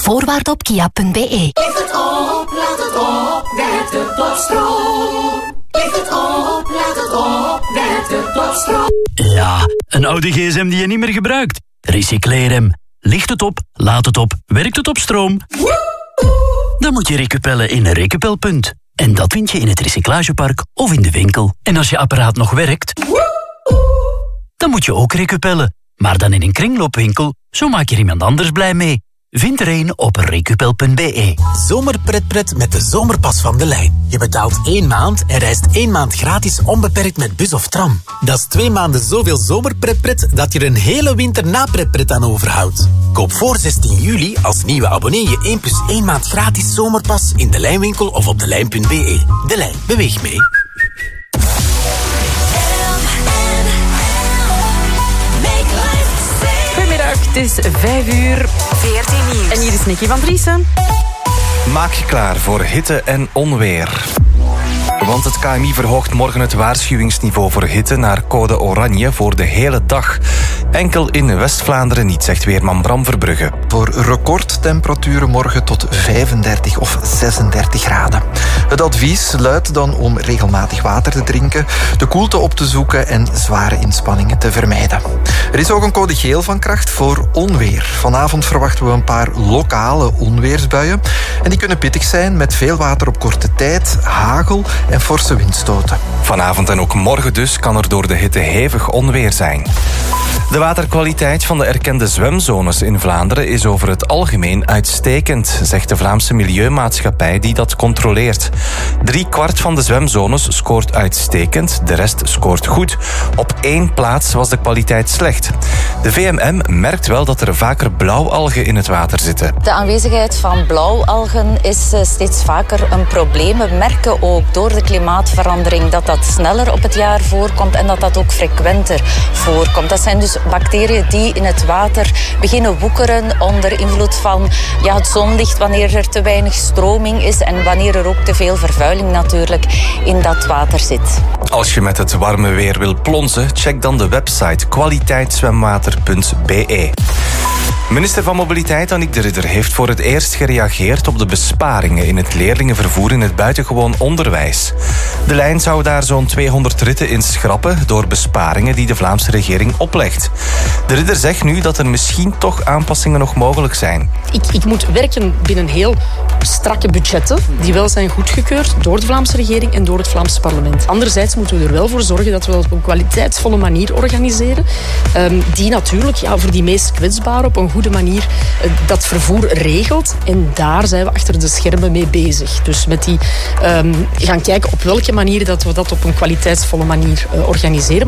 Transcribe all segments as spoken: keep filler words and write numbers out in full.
Voorwaarden op kia punt b e. Licht het op, laat het op, werkt het op stroom. Licht het op, laat het op, werkt het op stroom. Ja, een oude gsm die je niet meer gebruikt. Recycleer hem. Licht het op, laat het op, werkt het op stroom. Dan moet je recupellen in een recupelpunt. En dat vind je in het recyclagepark of in de winkel. En als je apparaat nog werkt, dan moet je ook recupellen. Maar dan in een kringloopwinkel, zo maak je iemand anders blij mee. Vind er een op recupel punt b e. Zomerpretpret met de zomerpas van De Lijn. Je betaalt één maand en reist één maand gratis onbeperkt met bus of tram. Dat is twee maanden zoveel zomerpretpret dat je er een hele winter na pretpret aan overhoudt. Koop voor zestien juli als nieuwe abonnee je één plus één maand gratis zomerpas in De Lijnwinkel of op delijn punt b e. De Lijn, beweeg mee. Het is vijf uur. veertien nieuws. En hier is Nicky van Driessen. Maak je klaar voor hitte en onweer. Want het K M I verhoogt morgen het waarschuwingsniveau voor hitte naar code oranje voor de hele dag. Enkel in West-Vlaanderen niet, zegt weerman Bram Verbrugge. Voor recordtemperaturen morgen tot vijfendertig of zesendertig graden. Het advies luidt dan om regelmatig water te drinken, de koelte op te zoeken en zware inspanningen te vermijden. Er is ook een code geel van kracht voor onweer. Vanavond verwachten we een paar lokale onweersbuien. En die kunnen pittig zijn met veel water op korte tijd, hagel en forse windstoten. Vanavond en ook morgen dus kan er door de hitte hevig onweer zijn. De waterkwaliteit van de erkende zwemzones in Vlaanderen is over het algemeen uitstekend, zegt de Vlaamse Milieumaatschappij die dat controleert. Drie kwart van de zwemzones scoort uitstekend, de rest scoort goed. Op één plaats was de kwaliteit slecht. De V M M merkt wel dat er vaker blauwalgen in het water zitten. De aanwezigheid van blauwalgen is steeds vaker een probleem. We merken ook door de klimaatverandering dat dat sneller op het jaar voorkomt en dat dat ook frequenter voorkomt. Dat zijn dus bacteriën die in het water beginnen woekeren onder invloed van ja, het zonlicht, wanneer er te weinig stroming is en wanneer er ook te veel vervuiling natuurlijk in dat water zit. Als je met het warme weer wil plonzen, check dan de website kwaliteitszwemwater punt b e. Minister van Mobiliteit Annick de Ridder heeft voor het eerst gereageerd op de besparingen in het leerlingenvervoer in het buitengewoon onderwijs. De lijn zou daar zo'n tweehonderd ritten in schrappen door besparingen die de Vlaamse regering oplegt. De Ridder zegt nu dat er misschien toch aanpassingen nog mogelijk zijn. Ik, ik moet werken binnen heel strakke budgetten die wel zijn goedgekeurd door de Vlaamse regering en door het Vlaamse parlement. Anderzijds moeten we er wel voor zorgen dat we dat op een kwaliteitsvolle manier organiseren, um, die natuurlijk ja, voor die meest kwetsbaren op een goede manier uh, dat vervoer regelt. En daar zijn we achter de schermen mee bezig. Dus met die um, gaan kijken op welke manier dat we dat op een kwaliteitsvolle manier uh, organiseren.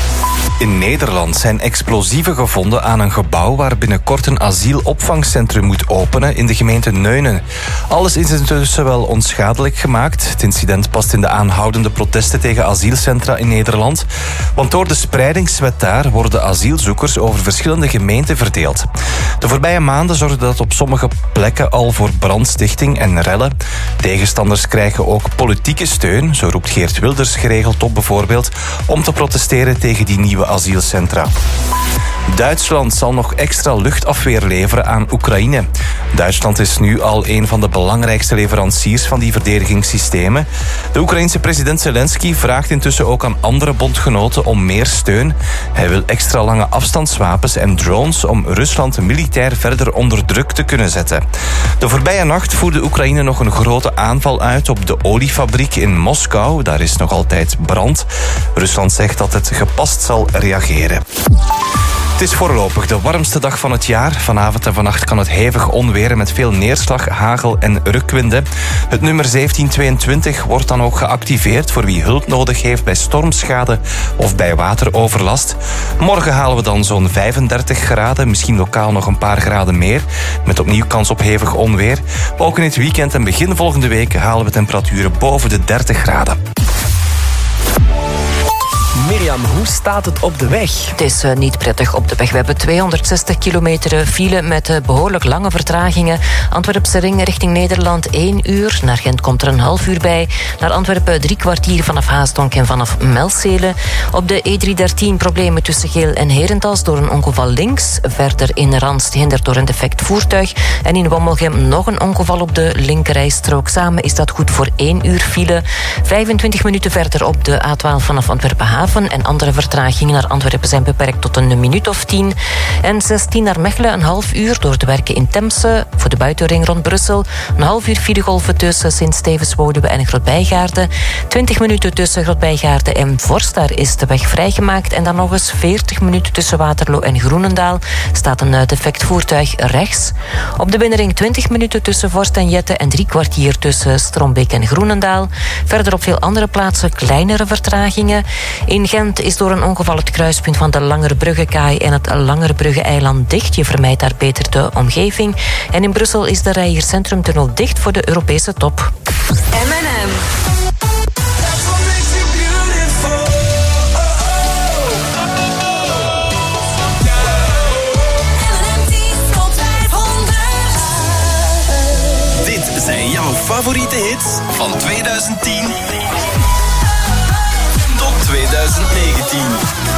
In Nederland zijn explosieven gevonden aan een gebouw waar binnenkort een asielopvangcentrum moet openen in de gemeente Neunen. Alles is intussen wel onschadelijk gemaakt. Het incident past in de aanhoudende protesten tegen asielcentra in Nederland. Want door de spreidingswet daar worden asielzoekers over verschillende gemeenten verdeeld. De voorbije maanden zorgde dat op sommige plekken al voor brandstichting en rellen. Tegenstanders krijgen ook politieke steun, zo roept Geert Wilders geregeld op bijvoorbeeld, om te protesteren tegen die nieuwe asielcentra. Duitsland zal nog extra luchtafweer leveren aan Oekraïne. Duitsland is nu al een van de belangrijkste leveranciers van die verdedigingssystemen. De Oekraïense president Zelensky vraagt intussen ook aan andere bondgenoten om meer steun. Hij wil extra lange afstandswapens en drones om Rusland militair verder onder druk te kunnen zetten. De voorbije nacht voerde Oekraïne nog een grote aanval uit op de oliefabriek in Moskou. Daar is nog altijd brand. Rusland zegt dat het gepast zal reageren. Het is voorlopig de warmste dag van het jaar. Vanavond en vannacht kan het hevig onweren met veel neerslag, hagel en rukwinden. Het nummer zeventien tweeëntwintig wordt dan ook geactiveerd voor wie hulp nodig heeft bij stormschade of bij wateroverlast. Morgen halen we dan zo'n vijfendertig graden, misschien lokaal nog een paar graden meer, met opnieuw kans op hevig onweer. Ook in het weekend en begin volgende week halen we temperaturen boven de dertig graden. Mirjam Mirjam, hoe staat het op de weg? Het is uh, niet prettig op de weg. We hebben tweehonderdzestig kilometer file met uh, behoorlijk lange vertragingen. Antwerpse ring richting Nederland één uur. Naar Gent komt er een half uur bij. Naar Antwerpen drie kwartier vanaf Haasdonk en vanaf Melzele. Op de E driehonderddertien problemen tussen Geel en Herentals door een ongeval links. Verder in Rans gehinderd door een defect voertuig. En in Wommelgem nog een ongeval op de linkerrijstrook. Samen is dat goed voor één uur file. vijfentwintig minuten verder op de A twaalf vanaf Antwerpen Haven. En andere vertragingen naar Antwerpen zijn beperkt tot een minuut of tien. En zestien naar Mechelen een half uur door de werken in Temse. Voor de buitenring rond Brussel. Een half uur filegolven tussen Sint-Stevens-Woluwe en Grootbijgaarde. twintig minuten tussen Grootbijgaarde en Vorst. Daar is de weg vrijgemaakt. En dan nog eens veertig minuten tussen Waterloo en Groenendaal. Staat een defect voertuig rechts. Op de binnenring twintig minuten tussen Vorst en Jette. En drie kwartier tussen Strombeek en Groenendaal. Verder op veel andere plaatsen kleinere vertragingen. In Gent is door een ongeval het kruispunt van de Langerbrugge-kaai en het Langerbrugge-eiland dicht. Je vermijdt daar beter de omgeving. En in Brussel is de Reijer Centrumtunnel dicht voor de Europese top. M en M. Dit zijn jouw favoriete hits van tweeduizend tien tot tweeduizend negentien.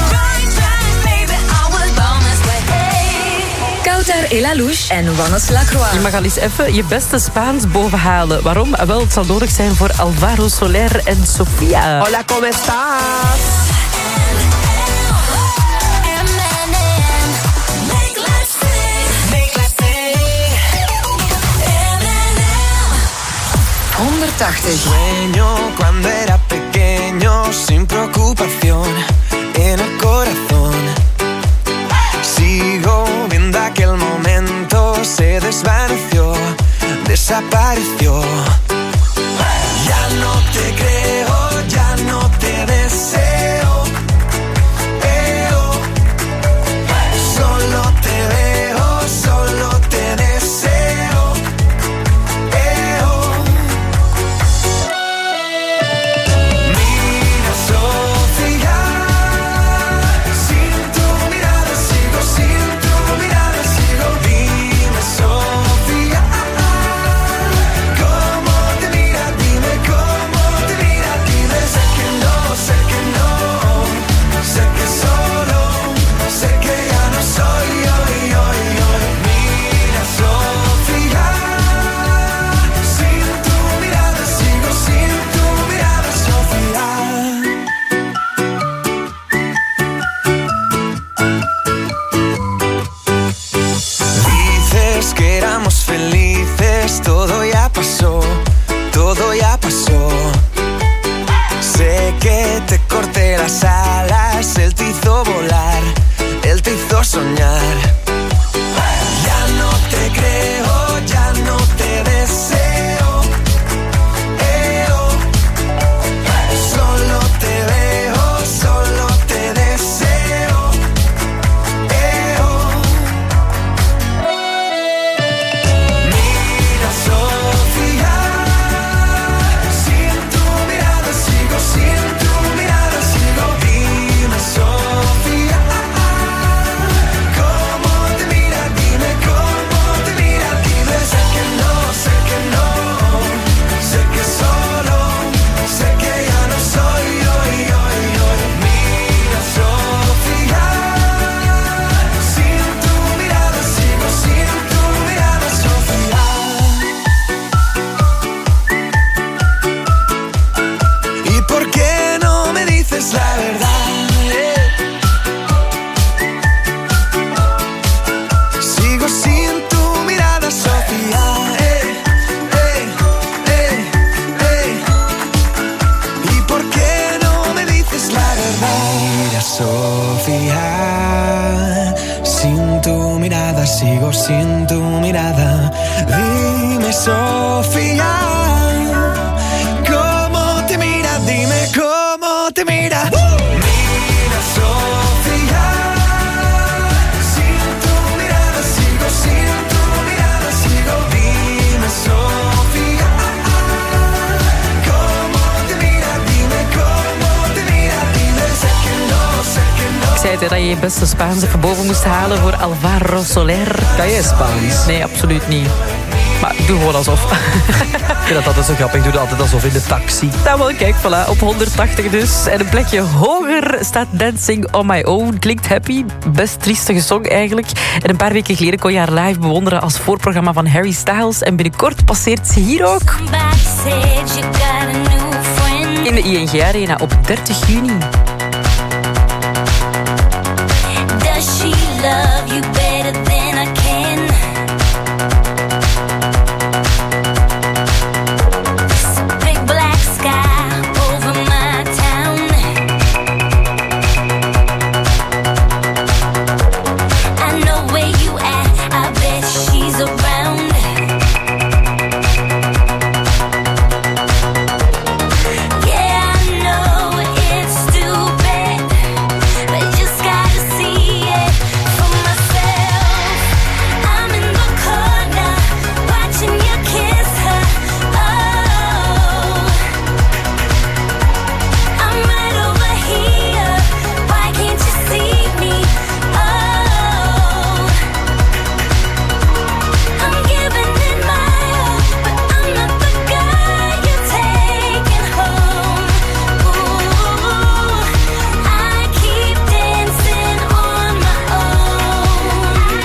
Kautar et la Louche en Wannes Lacroix. Je mag al eens even je beste Spaans bovenhalen. Waarom? Wel, het zal nodig zijn voor Alvaro Soler en Sofia. Hola, ¿cómo estás? honderdtachtig. Sueño cuando era pequeño, sin preocupación, en el corazón. Sigo viendo aquel momento, se desvaneció, desapareció. Ya no te creo, ya no te deseo. Eo. Solo te veo, solo te deseo. Eo. Mira, Sofía, sin tu mirada sigo, sin tu mirada sigo. Dime, Sofía, cómo te mira, dime cómo te mira, dime. Sé que no, sé que no, sé que solo, sé que ya no soy yo, yo, yo. Mira, Sofía, sin tu mirada sigo, sin tu mirada, Sofía. Dices que éramos felices, todo ya pasó, todo ya pasó. Sé que te corté las alas, él te hizo volar, él te hizo soñar. Ya no te creo, ya no te deseo. Eo. Solo te veo, solo te deseo. Eo. Mira, Sofía, sin tu mirada sigo, sin tu mirada sigo. Dime, Sofía, cómo te mira, dime cómo te mira, dime. Sé que no, sé que no, sé que solo, sé que ya no soy yo, yo, yo. Mira, Sofía, sin tu mirada sigo, sin tu mirada, Sofía. ¿Y por qué no me dices la verdad? eh? Sigo sin tu mirada, Sofía. eh, eh, eh, eh. ¿Y por qué no me dices la verdad? Mira, Sofía, sin tu mirada sigo, sin tu mirada. Dime, Sofía, cómo te mira, dime cómo te mira. Mira, Sofía, sin tu mirada sigo, sin tu mirada sigo. Dime, Sofía, cómo te mira, dime cómo te mira, dime. Sé que no, hè, dat je je beste Spaans even boven moest halen voor Alvaro Soler. Kan jij Spaans? Nee, absoluut niet. Maar doe gewoon alsof. Ik vind dat altijd zo grappig. Ik doe dat altijd alsof in de taxi. Nou wel, kijk, voilà, op honderdtachtig dus. En een plekje hoger staat Dancing on My Own. Klinkt happy, best triestige song eigenlijk. En een paar weken geleden kon je haar live bewonderen als voorprogramma van Harry Styles. En binnenkort passeert ze hier ook. In de I N G Arena op dertig juni. Does she love you better than I can? Big black sky over my town. I know where you at, I bet she's around. Yeah, I know it's stupid, but I just gotta see it for myself. I'm in the corner, watching you kiss her. Oh, I'm right over here. Why can't you see me? Oh, I'm giving it my all, but I'm not the guy you're taking home. Ooh, I keep dancing on my own.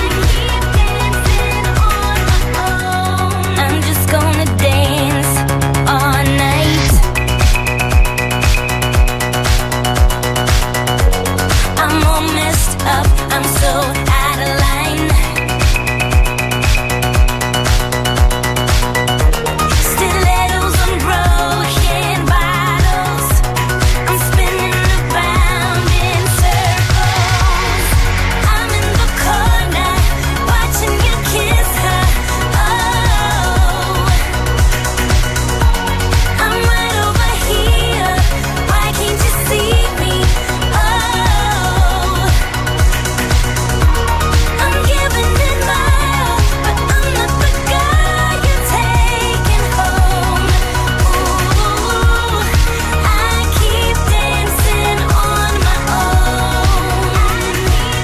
I'm just gonna dance all night. I'm all messed up, I'm so out of line. Stilettos and broken bottles, I'm spinning around in circles. I'm in the corner, watching you kiss her. Oh, I'm right over here. Why can't you see me? Oh, I'm giving it my all, but I'm not the guy you're taking home. Ooh, I keep dancing on my own.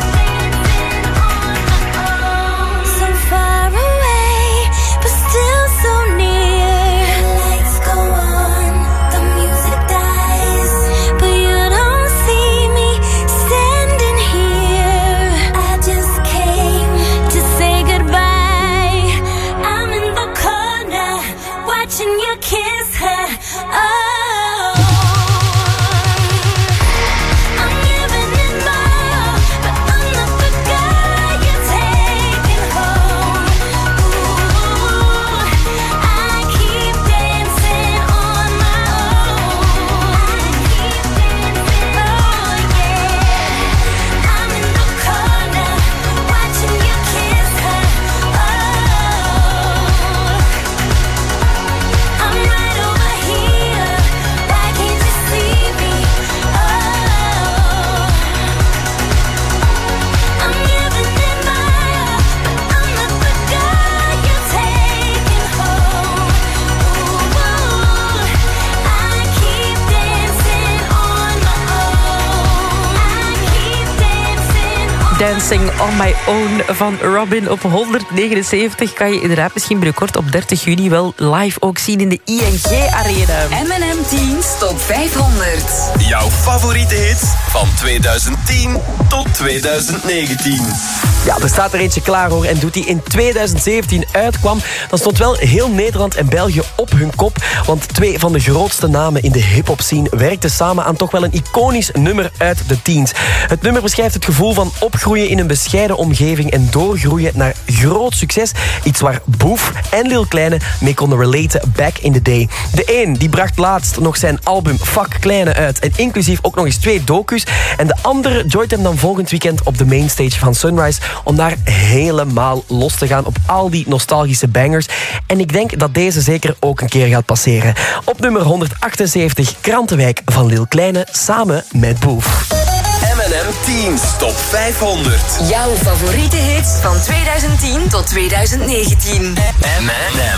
So far away, but still so near. Lights go on, the music dies, but you don't see me standing here. I just came to say goodbye. I'm in the corner, watching you kiss her. Oh, I'm giving it my all, but I'm not the guy you're taking home. Ooh, I keep dancing on my own. Oh yeah, I'm in the corner, watching you kiss her. Oh, I'm right over here. Why can't you see me? Oh, I'm giving it my all, but I'm not the guy you're taking home. Ooh, I keep dancing on my own. I keep dancing on Dancing on My Own van Robin op honderdnegenenzeventig. Kan je inderdaad misschien binnenkort op dertig juni wel live ook zien in de I N G Arena. M en M Teens Top vijfhonderd. Jouw favoriete hits van tweeduizend tien tot tweeduizend negentien. Ja, er staat er eentje klaar hoor. En doet die in tweeduizend zeventien uitkwam, dan stond wel heel Nederland en België op hun kop. Want twee van de grootste namen in de hip-hop scene werkten samen aan toch wel een iconisch nummer uit de teens. Het nummer beschrijft het gevoel van opgroeien in een bescheiden omgeving en doorgroeien naar groot succes. Iets waar Boef en Lil Kleine mee konden relaten back in the day. De een die bracht laatst nog zijn album Fuck Kleine uit en inclusief ook nog eens twee docus. En de andere joint hem dan volgend weekend op de mainstage van Sunrise om daar helemaal los te gaan op al die nostalgische bangers. En ik denk dat deze zeker ook een keer gaat passeren. Op nummer honderdachtenzeventig Krantenwijk van Lil Kleine samen met Boef. M en M Teens Top vijfhonderd. Jouw favoriete hits van tweeduizend tien tot tweeduizend negentien. M en M.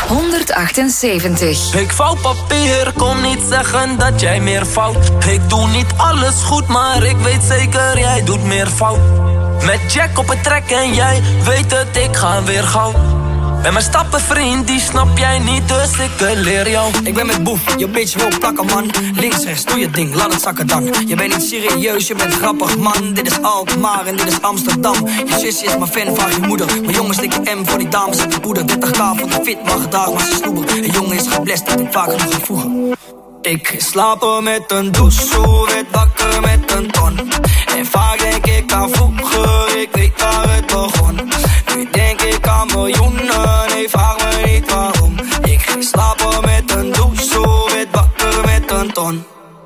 honderdachtenzeventig. Ik vouw papier, kom niet zeggen dat jij meer fout. Ik doe niet alles goed, maar ik weet zeker jij doet meer fout. Met Jack op het trek en jij weet het, ik ga weer gauw. En mijn stappenvriend, die snap jij niet, dus ik leer jou. Ik ben met Boef, je bitch wil plakken man. Links, rechts, doe je ding, laat het zakken dan. Je bent niet serieus, je bent grappig man. Dit is Alkmaar en dit is Amsterdam. Je zusje is mijn fan, vraag je moeder. Mijn jongen slik M voor die dames en de poeder. dertig k voor de fit, maar gedraag maar ze snoeber. Een jongen is geblest, dat ik vaak genoeg gevoegen. Ik slaap er met een douche, werd wakker met een ton. En vaak denk ik aan vroeger, ik weet waar het begon. Nu denk ik aan miljoenen, nee vraag me niet waarom. Ik slaap er met een douche, werd wakker met een ton.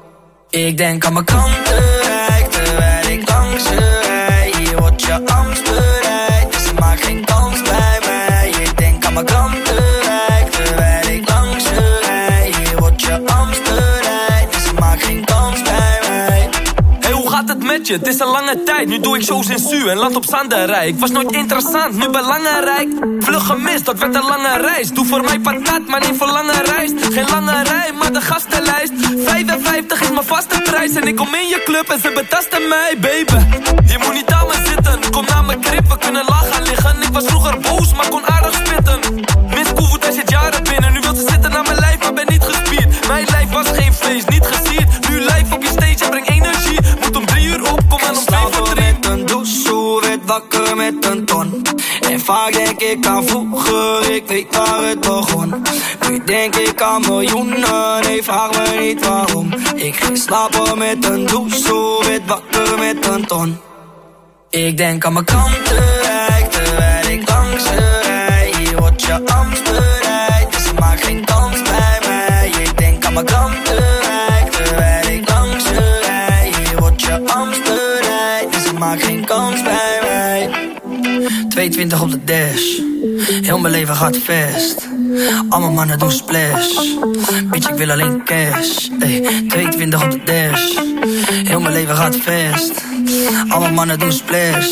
Ik denk aan mijn krantenrijk, terwijl ik langs je rij. Hier wordt je angst bereid, dus maak geen kans bij mij. Ik denk aan mijn krantenrijk, terwijl ik langs je rij. Hier wordt je angst bereid, dus maak geen kans bij mij. Hey, hoe gaat het met je? Het is een lange tijd, nu doe ik shows in Su en land op Zanderij. Ik was nooit interessant, nu belangrijk. Vlug gemist, dat werd een lange reis. Doe voor mij patat, maar niet voor lange reis. Geen lange rij, maar de gastenlijst. vijfenvijftig is mijn vaste prijs. En ik kom in je club en ze betasten mij, baby. Je moet niet aan me zitten, kom naar mijn krip, we kunnen laag gaan liggen. Ik was vroeger boos, maar kon aardig spitten. Miss Koevoet, hij zit jaren binnen. Nu wil ze zitten naar mijn lijf, maar ben niet gespierd. Mijn lijf was geen feest, niet gesierd. Nu live op je stage en breng energie. Moet om drie uur op, kom aan om twee voor drie. Met een douche, werd wakker met een ton. En vaak denk ik aan vroeger, ik weet waar het begon. Nu denk ik aan miljoenen, nee vraag me niet waarom. Ik ging slapen met een douche, werd wakker met een ton. Ik denk aan mijn krantenrijk, terwijl ik langs je rij. Hier wordt je angst bereid, dus maak geen kans bij mij. Ik denk aan mijn krantenrijk, terwijl ik langs je rij. Hier wordt je angst bereid, dus maak geen kans bij mij. tweeëntwintig op de dash, heel mijn leven gaat vast. Allemaal mannen doen splash, bitch ik wil alleen cash. Ey, tweeëntwintig op de dash, heel mijn leven gaat vast. Allemaal mannen doen splash.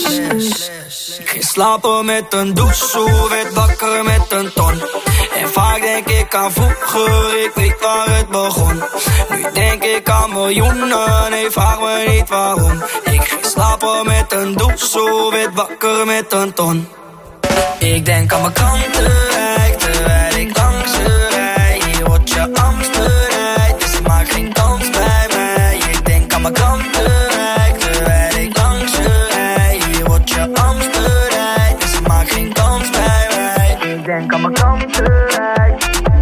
Ik ging slapen met een douche, werd wakker met een ton. En vaak denk ik aan vroeger, ik weet waar het begon. Nu denk ik aan miljoenen, nee vraag me niet waarom. Ik ging slapen met een douche, werd wakker met een ton. Ik denk aan mijn krantenrijk, terwijl ik langs je rij. Hier wordt je angst bereid, dus maak geen kans bij mij. Ik denk aan mijn krantenrijk, terwijl ik langs je rij. Hier wordt je angst bereid, dus maak geen kans bij mij. Ik denk aan mijn krantenrijk.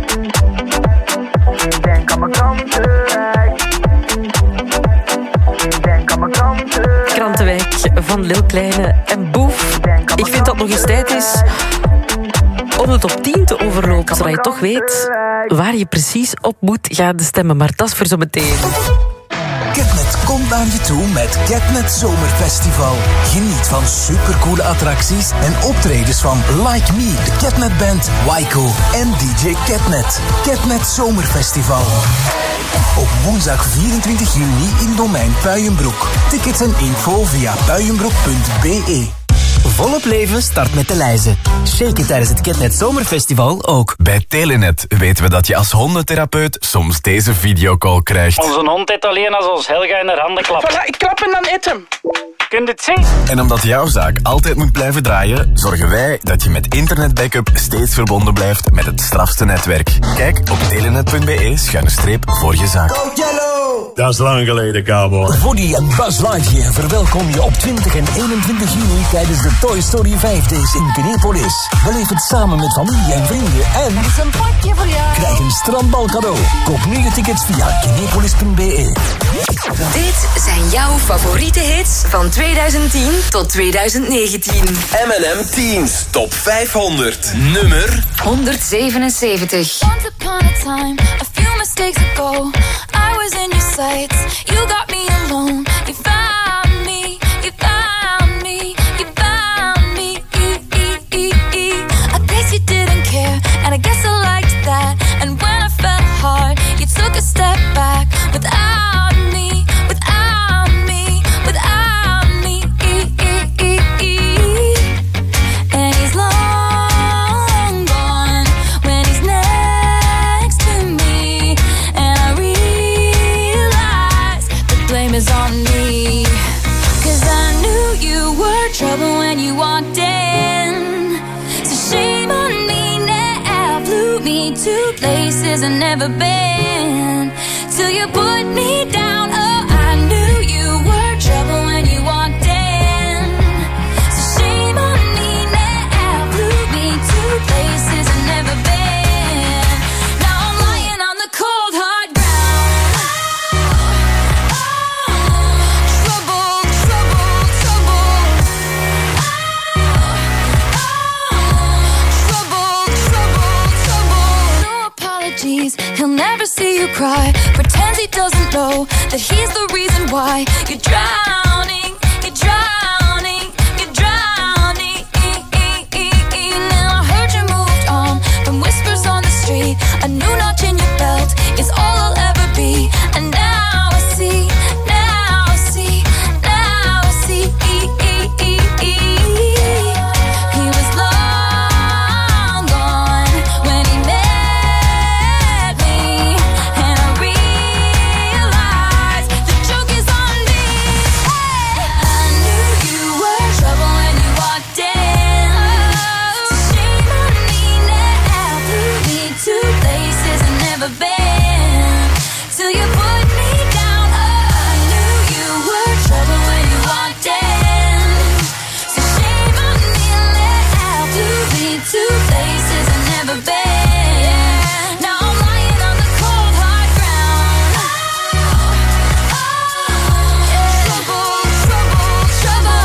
Ik denk aan mijn krantenrijk. Ik denk aan mijn krantenrijk. Krantenwijk van Lil Kleine en Boef. Ik vind dat nog eens tijd is om de top tien te overlopen, zodat je toch weet waar je precies op moet gaan stemmen. Maar dat is voor zometeen. Catnet komt naar je toe met Catnet Zomerfestival. Geniet van supercoole attracties en optredens van Like Me, de Catnet Band, Waiko en D J Catnet. Catnet Zomerfestival. Op woensdag vierentwintig juni in Domein Puijenbroek. Tickets en info via puijenbroek punt b e. Volop leven start met de lijzen. Shake tijdens het Catnet Zomerfestival ook. Bij Telenet weten we dat je als hondetherapeut soms deze videocall krijgt. Onze hond eet alleen als ons Helga in haar handen klapt. Voilà, ik klap en dan eet hem. Kun je het zien? En omdat jouw zaak altijd moet blijven draaien, zorgen wij dat je met internetbackup steeds verbonden blijft met het strafste netwerk. Kijk op telenet punt b e schuine streep voor je zaak. Dat is lang geleden, cowboy. Woody en Buzz Lightyear verwelkom je op twintig en eenentwintig juni tijdens de Toy Story vijf Days in Kinepolis. Beleef het samen met familie en vrienden en Er is een pakje voor jou. krijg een strandbal cadeau. Koop nu je tickets via kinepolis punt b e. Dit zijn jouw favoriete hits van twintig tien tot twintig negentien. M en M Teens Top vijfhonderd. Nummer honderdzevenenzeventig. Once upon a time, a few mistakes ago, I was in your sights. You got me alone. You found me. You found me. You found me. I guess you didn't care, and I guess I liked that. And when I fell hard, you took a step back without me. Without me. Without me. And he's long gone when he's never me to places I've never been. Till you put me down. Oh, I knew you were trouble when you walked in. So shame on me now. Flew me to places I've never been. Now I'm lying on the cold hard ground. Oh, trouble, trouble, trouble. Trouble, trouble, trouble. No apologies, he'll never see you cry. Pretends he doesn't know that he's the reason why you're drowning, you're drowning, you're drowning. Now I heard you moved on from whispers on the street. A new notch in your belt is all I'll ever be. And now I see, now I see, now I see. He was long gone when he met me, and I realized the joke is on me. I knew you were trouble when you walked in. So shame on me now. Flew me to places I've never been. Till you put me down. Oh, I knew you were trouble when you walked in. So shame on me now. Flew me to places I've never been. Now I'm lying on the cold hard ground. Trouble, trouble, trouble.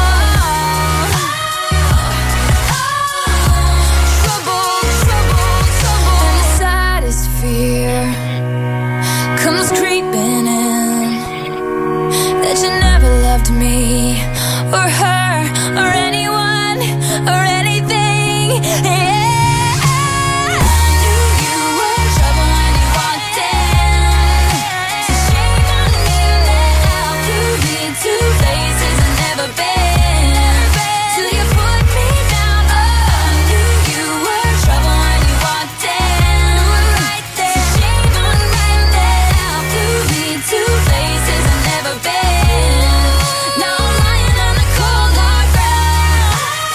Trouble, trouble, trouble. And the saddest fear comes creeping in, that you never loved me or her or anyone or anything. Yeah. I knew you were trouble when you walked in. So shame on me now. Flew me to places I've never been. Till you put me down. Oh, I knew you were trouble when you walked in. Right there. So shame on me now. Flew me to places I've never been. Now I'm lying on the cold hard ground.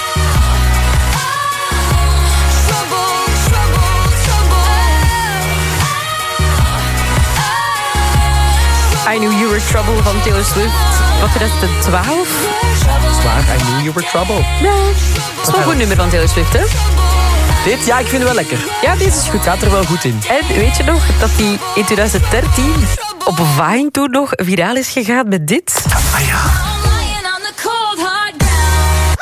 Trouble, trouble, trouble. I Knew You Were Trouble van Taylor Swift. Wat twintig twaalf? Zwaar, I Knew You Were Trouble. Ja, dat is wel een goed nummer van Taylor Swift, hè? Dit? Ja, ik vind het wel lekker. Ja, deze is goed. Gaat er wel goed in. En weet je nog dat die in twintig dertien op Vine toen nog viraal is gegaan met dit? Ah ja. Lying on the cold hard ground.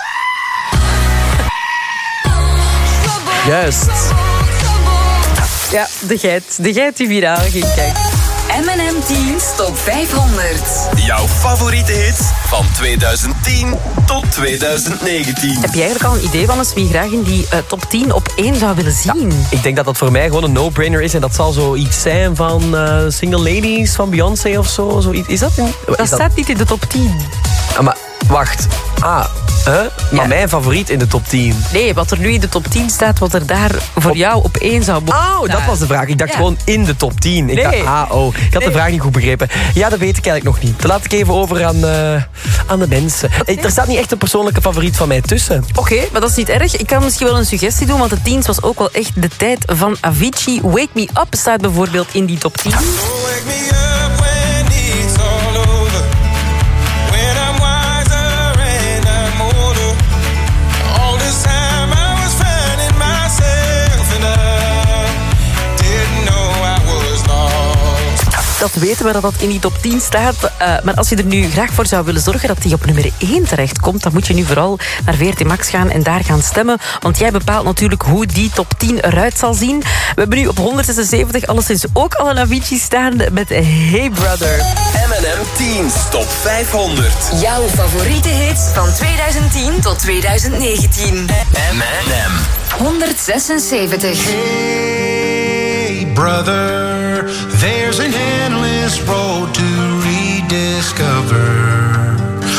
Juist. Ja, de geit. De geit die viraal ging, kijk. M en M Teens Top vijfhonderd. Jouw favoriete hits van twintig tien tot twintig negentien. Heb je eigenlijk al een idee van eens wie graag in die uh, top tien op één zou willen zien? Ik denk dat dat voor mij gewoon een no-brainer is. En dat zal zoiets zijn van uh, Single Ladies van Beyoncé of zo. Zoiets. Is dat in... Dat, is staat dat... niet in de top tien. Ah, maar wacht. Ah, hè? Maar Ja. mijn favoriet in de top tien. Nee, wat er nu in de top tien staat, wat er daar voor Op- jou op één zou moeten Oh, dat staan. was de vraag. Ik dacht Ja. gewoon in de top tien. Ik Nee. dacht, ah, oh. Ik had de Nee. vraag niet goed begrepen. Ja, dat weet ik eigenlijk nog niet. Dat laat ik even over aan, uh, aan de mensen. Okay. Er staat niet echt een persoonlijke favoriet van mij tussen. Oké, okay, maar dat is niet erg. Ik kan misschien wel een suggestie doen, want de teens was ook wel echt de tijd van Avicii. Wake Me Up staat bijvoorbeeld in die top tien. Wake me up when it's all over. When I'm wiser and I'm older. All this time I was finding myself and I didn't know I was lost. Dat weten we dat dat in die top tien staat. Uh, maar als je er nu graag voor zou willen zorgen dat die op nummer één terechtkomt, dan moet je nu vooral naar V R T Max gaan en daar gaan stemmen. Want jij bepaalt natuurlijk hoe die top tien eruit zal zien. We hebben nu op honderdzesenzeventig alleszins ook al een Avicii staan met Hey Brother. M en M Teens Top vijfhonderd. Jouw favoriete hits van twintig tien tot twintig negentien. M en M. honderdzesenzeventig. Hey brother, there's an endless road to rediscover.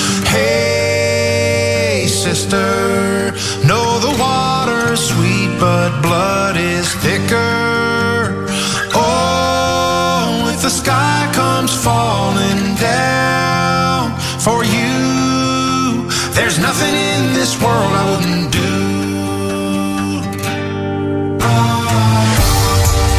Hey sister, know the water's sweet but blood is thicker. Oh, if the sky comes falling down for you, there's nothing in this world I wouldn't do.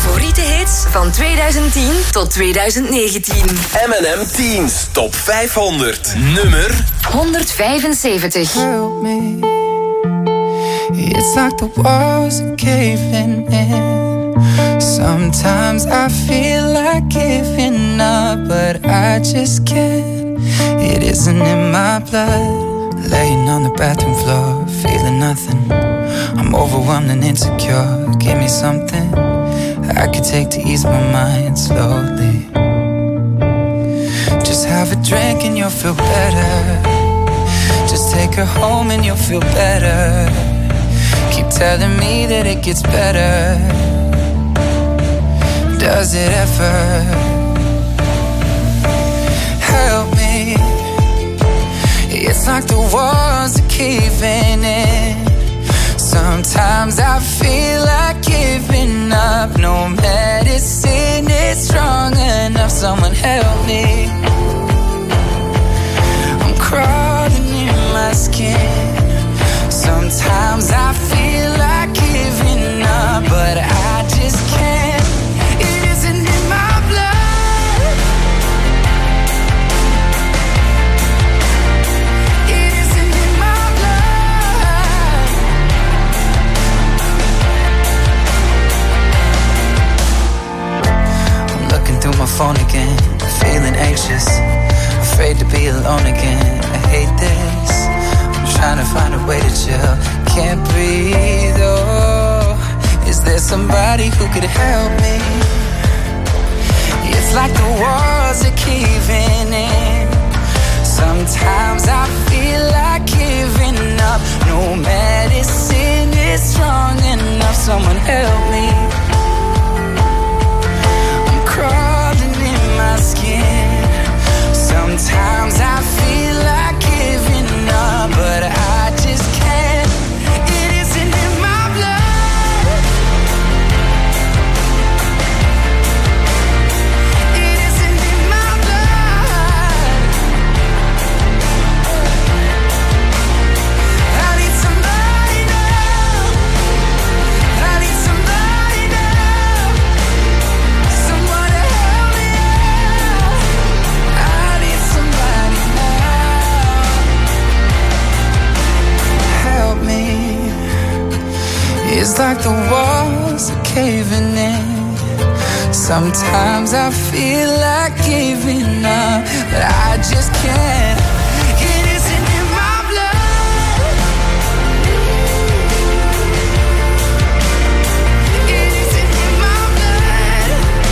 favoriete hits van twintig tien tot twintig negentien. M en M Teens Top vijfhonderd. Nummer honderdvijfenzeventig. Help me. It's like the walls are caving in. Sometimes I feel like giving up, but I just can't. It isn't in my blood. Laying on the bathroom floor, feeling nothing. I'm overwhelmed and insecure. Give me something I could take to ease my mind slowly. Just have a drink and you'll feel better. Just take her home and you'll feel better. Keep telling me that it gets better. Does it ever? Help me. It's like the walls are caving in. Sometimes I feel like giving up. No medicine is strong enough. Someone help me. I'm crawling in my skin. Sometimes I feel like giving up, but I just can't. It isn't in my blood. It isn't in my blood. I'm looking through my phone again, feeling anxious, afraid to be alone again. I hate this. Trying to find a way to chill. Can't breathe, oh. Is there somebody who could help me? It's like the walls are caving in. Sometimes I feel like giving up. No medicine is strong enough. Someone help me. I'm crawling in my skin. Sometimes I feel like giving up, but I just can't. It isn't in my blood. It isn't in my blood. I need somebody now. I need somebody now. Someone to help me out. I need somebody now. Help me. It's like the walls are caving in. Sometimes I feel like giving up, but I just can't. It isn't in my blood. It isn't in my blood.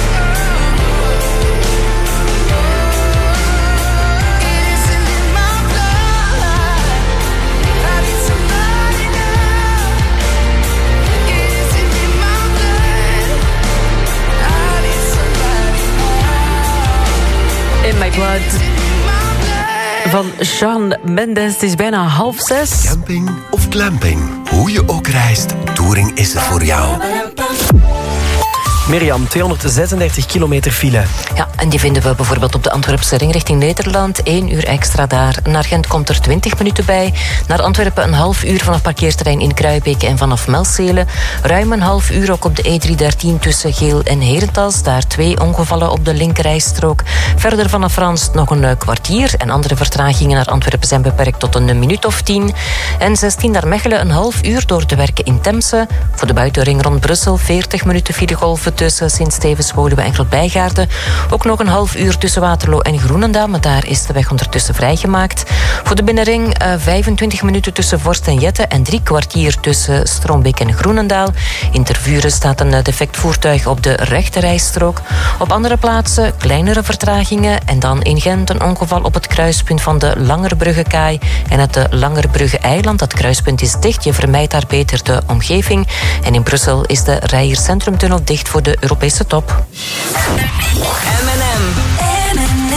It isn't in my blood. I need somebody now. It isn't in my blood. I need somebody now. In My Blood van Shawn Mendes. Het is bijna half zes. Camping of glamping, hoe je ook reist, touring is er voor jou. Mirjam, tweehonderdzesendertig kilometer file. Ja, en die vinden we bijvoorbeeld op de Antwerpse ring richting Nederland. Eén uur extra daar. Naar Gent komt er twintig minuten bij. Naar Antwerpen een half uur vanaf parkeerterrein in Kruijbeek en vanaf Melzele. Ruim een half uur ook op de E driehonderddertien tussen Geel en Herentals. Daar twee ongevallen op de linkerrijstrook. Verder vanaf Frans nog een kwartier. En andere vertragingen naar Antwerpen zijn beperkt tot een minuut of tien. En zestien naar Mechelen een half uur door te werken in Temse. Voor de buitenring rond Brussel veertig minuten filegolven tussen Sint-Stevens, Woluwe en Grootbijgaarden. Ook nog een half uur tussen Waterloo en Groenendaal, maar daar is de weg ondertussen vrijgemaakt. Voor de binnenring uh, vijfentwintig minuten tussen Vorst en Jette en drie kwartier tussen Stroombeek en Groenendaal. In Tervuren staat een defect voertuig op de rechterrijstrook. Op andere plaatsen kleinere vertragingen en dan in Gent een ongeval op het kruispunt van de Langerbruggekaai en het Langerbrugge-eiland. Dat kruispunt is dicht, je vermijdt daar beter de omgeving. En in Brussel is de Reijer Centrumtunnel dicht voor de Europese top. M en M. M en M.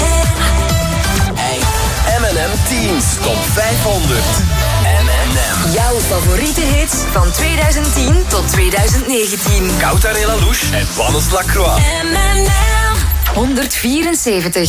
M en M Teens Top vijfhonderd. M en M. Jouw favoriete hits van twintig tien tot twintig negentien. Kouta Louche en Wannes Lacroix. M en M. honderdvierenzeventig.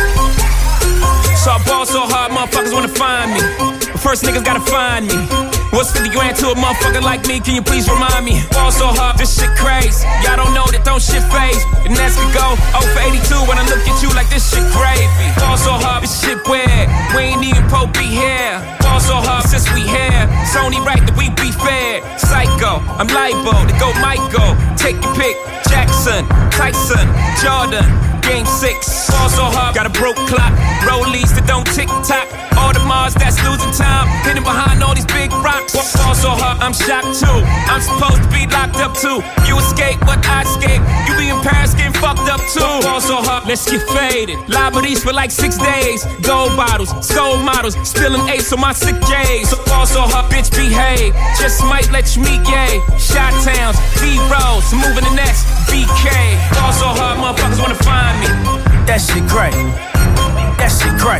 So I ball so hard, motherfuckers wanna find me. But first niggas gotta find me. What's fifty grand to a motherfucker like me? Can you please remind me? Fall so hard, this shit crazy. Y'all don't know that don't shit phase. And that's could go oh for eighty-two when I look at you like this shit gravy. Fall so hard, this shit weird. We ain't even Pope be here. Fall so hard since we here. It's only right that we be fair. Psycho, I'm liable to go Michael. Take your pick. Jackson, Tyson, Jordan. Game six, fall so hard, got a broke clock. Rollies that don't tick tock. All the Mars that's losing time, hidden behind all these big rocks. Fall so hard, I'm shocked too. I'm supposed to be locked up too. You escape, but I escape. You be in Paris getting fucked up too. Fall so hard, let's get faded. Liberties for like six days. Gold bottles, soul models, spilling ace on my sick days. So fall so hard, bitch behave. Just might let you meet gay. Shot towns, B-rolls, moving the next B K. Fall so hard, motherfuckers wanna find me. That shit crack. That shit crack.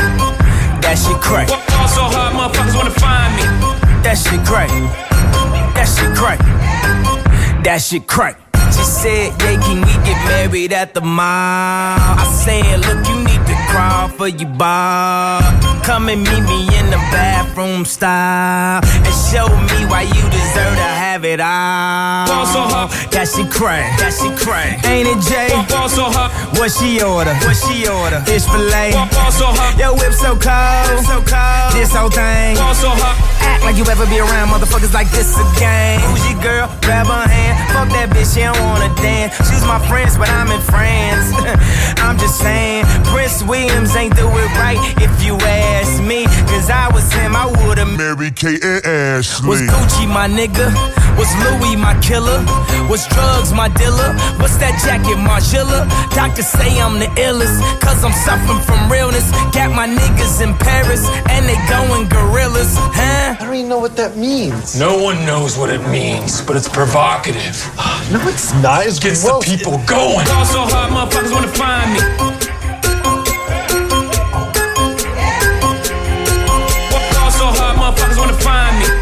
That shit crack. Fall so hard, motherfuckers wanna find me. That shit crack. That shit crack. That shit crack. She said, yeah, can we get married at the mall? I said, look, you need to crawl for your bar. Come and meet me in the bathroom style and show me why you deserve to have it all. Fall so hard. That shit crack. That shit crack. Ain't it, Jay? Fall so hard. What she order? What she order? Fish fillet. Fall so hard. Your whip so cold. So cold. This whole thing. Fall so hard. Act like you ever be around motherfuckers like this again. Who's your girl? Grab her hand. Fuck that bitch, she don't wanna dance. She's my friends, but I'm in France. I'm just saying, Prince Williams ain't do it right if you ask me. Cause I was him, I would've married Kate and Ashley. Was Gucci my nigga? Was Louis my killer? Was drugs my dealer? What's that jacket, Margilla? Doctors say I'm the illest, cause I'm suffering from realness. Got my niggas in Paris, and they going gorillas, huh? I don't even know what that means. No one knows what it means, but it's provocative. No, it's not. It gets the people going. Fall so hard, motherfuckers wanna find me. Fall so hard, motherfuckers wanna find me.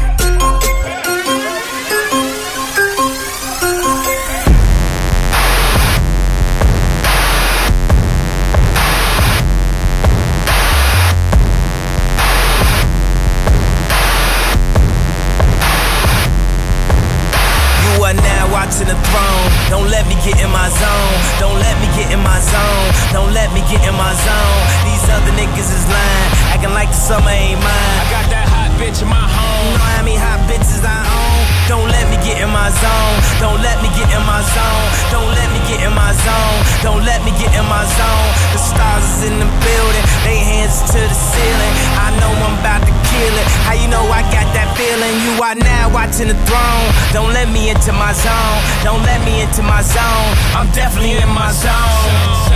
To the throne, don't let me get in my zone. Don't let me get in my zone. Don't let me get in my zone. These other niggas is lying, acting like the summer ain't mine. I got that hot bitch in my home. You know how many hot bitches I own? Don't let me get in my zone. Don't let me get in my zone. Don't let me get in my zone. Don't let me get in my zone. The stars is in the building, they hands to the ceiling. I know I'm about to kill it. How you know I got that feeling? You are now watching the throne. Don't let me into my zone. Don't let me into my zone. I'm definitely in my zone.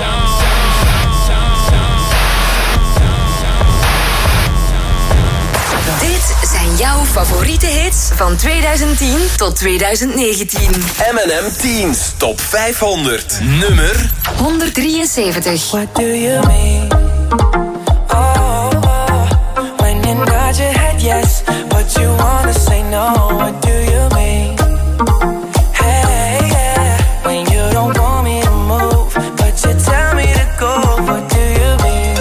Dit zijn jouw favoriete hits van twintig tien tot twintig negentien. M en M Teens Top vijfhonderd. Nummer honderddrieënzeventig. What do you mean? Oh, oh, when you nod your head yes, but you wanna say no. What do you mean? Hey, yeah, when you don't want me to move, but you tell me to go. What do you mean?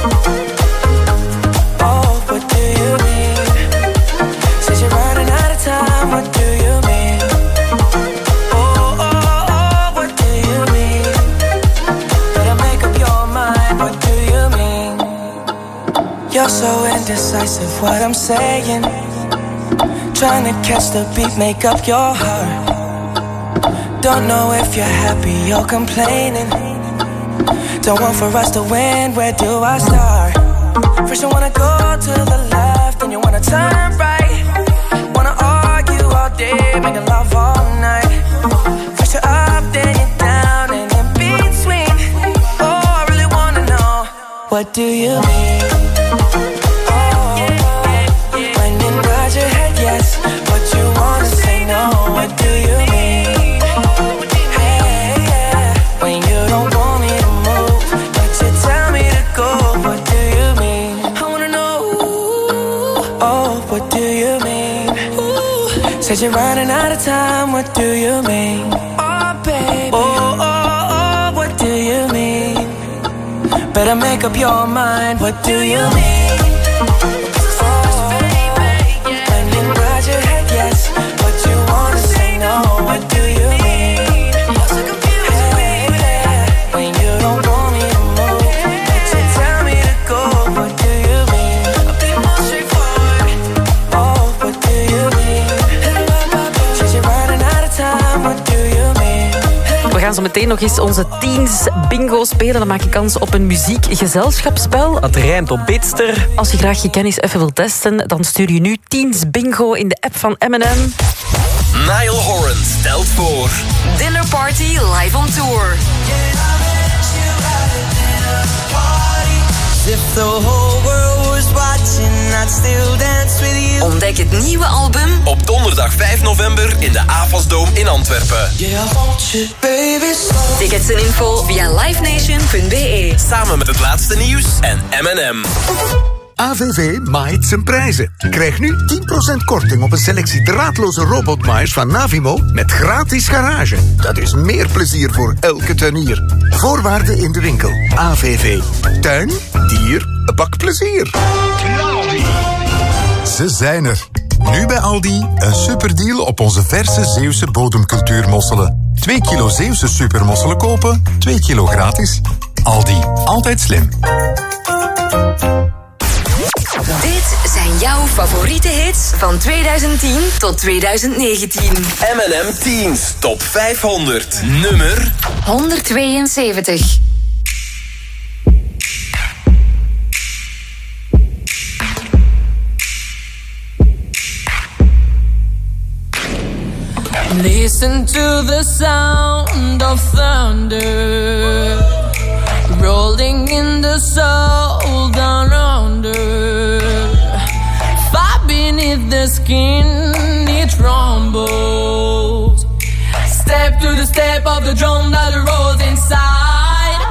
Oh, what do you mean? Said you're running out of time. What do you mean? Oh, oh, oh, what do you mean? Better make up your mind. What do you mean? You're so indecisive. What I'm saying. Trying to catch the beat, make up your heart. Don't know if you're happy or complaining. Don't want for us to win, where do I start? First you wanna go to the left, then you wanna turn right. Wanna argue all day, making love all night. First you're up, then you're down, and in between. Oh, I really wanna know, what do you mean? Your head yes, but you wanna say no. What do you mean? Hey, yeah, when you don't want me to move, but you tell me to go. What do you mean? I wanna know. Oh, what do you mean? Ooh. Said you're running out of time. What do you mean? Oh, baby. Oh, oh, oh, what do you mean? Better make up your mind. What do you mean? know, what do you mean? You're so confusing me. When you don't want me to move, but you tell me to go. What do you mean? I'll be more straightforward. Oh, what do you mean? Since you're running out of time, what do you mean? We gaan zo meteen nog eens onze teens bingo spelen. Dan maak je kans op een muziekgezelschapsspel. Dat rijmt op bitster. Als je graag je kennis even wilt testen, dan stuur je nu teens bingo in de app van M en M. Niall Horan stelt voor Dinner Party live on tour. If the whole world was watching, I'd still dance with you. Ontdek het nieuwe album op donderdag vijf november in de Avasdome in Antwerpen. Yeah, I want you, baby, so. Tickets en info via livenation punt b e. Samen met het laatste nieuws en M en M. A V V maait zijn prijzen. Krijg nu tien procent korting op een selectie draadloze robotmaaiers van Navimo met gratis garage. Dat is meer plezier voor elke tuinier. Voorwaarden in de winkel. A V V. Tuin, dier, bak plezier. Ze zijn er. Nu bij Aldi een superdeal op onze verse Zeeuwse bodemcultuurmosselen. twee kilo Zeeuwse supermosselen kopen, twee kilo gratis. Aldi, altijd slim. Dit zijn jouw favoriete hits van twintig tien tot twintig negentien. M en M Teens Top vijfhonderd. Nummer honderdtweeënzeventig. Listen to the sound of thunder rolling in the soul down under. Far beneath the skin it rumbles. Step to the step of the drum that rolls inside.